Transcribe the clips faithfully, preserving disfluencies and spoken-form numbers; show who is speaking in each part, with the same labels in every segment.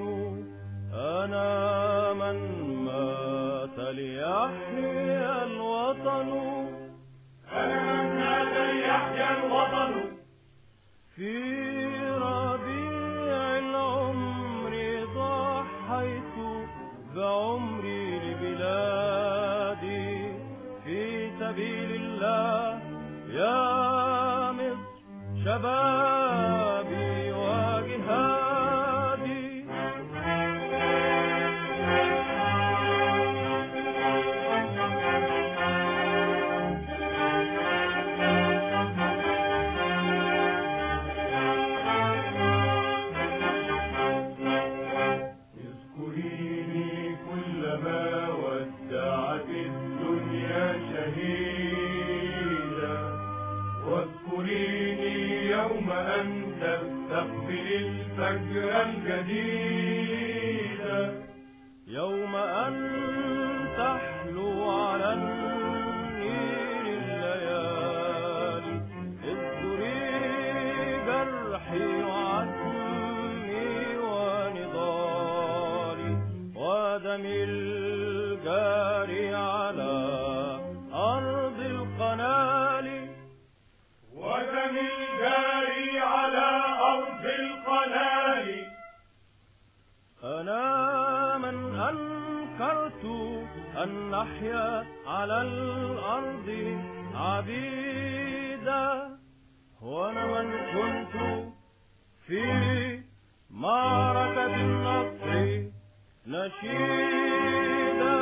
Speaker 1: أنا من مات ليحيا الوطن،
Speaker 2: أنا من مات ليحيا الوطن.
Speaker 1: في ربيع العمر ضحيت بعمري لبلادي في سبيل الله يا مصر، شبابي وجهادي.
Speaker 2: اذكريني كلما ودعت الدنيا شهيدا، واذكريني يوم أن تستقبل الفجر الجديد،
Speaker 1: يوم أن تحلو على النيل الليالي. اذكري جرحي وعزمي ونضالي ودمي الجاري على أرض القنال،
Speaker 2: ودمي الجاري على أرض القنال.
Speaker 1: أنا من أنكرت أن نحيا على الأرض عبيدا، وأنا من كنت في معركة النصر نشيدا.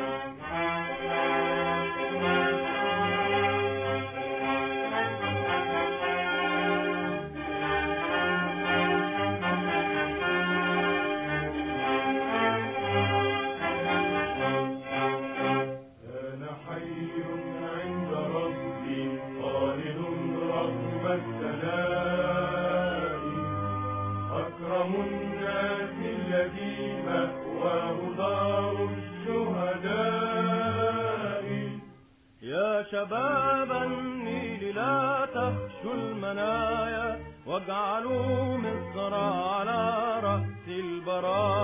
Speaker 2: أنا حي عند ربي خالد رغم الثناء، أكرم الناس الذي مأواه دار الشهداء.
Speaker 1: يا شباب النيل لا تخشوا المنايا، واجعلوا مصر على رأس البرايا.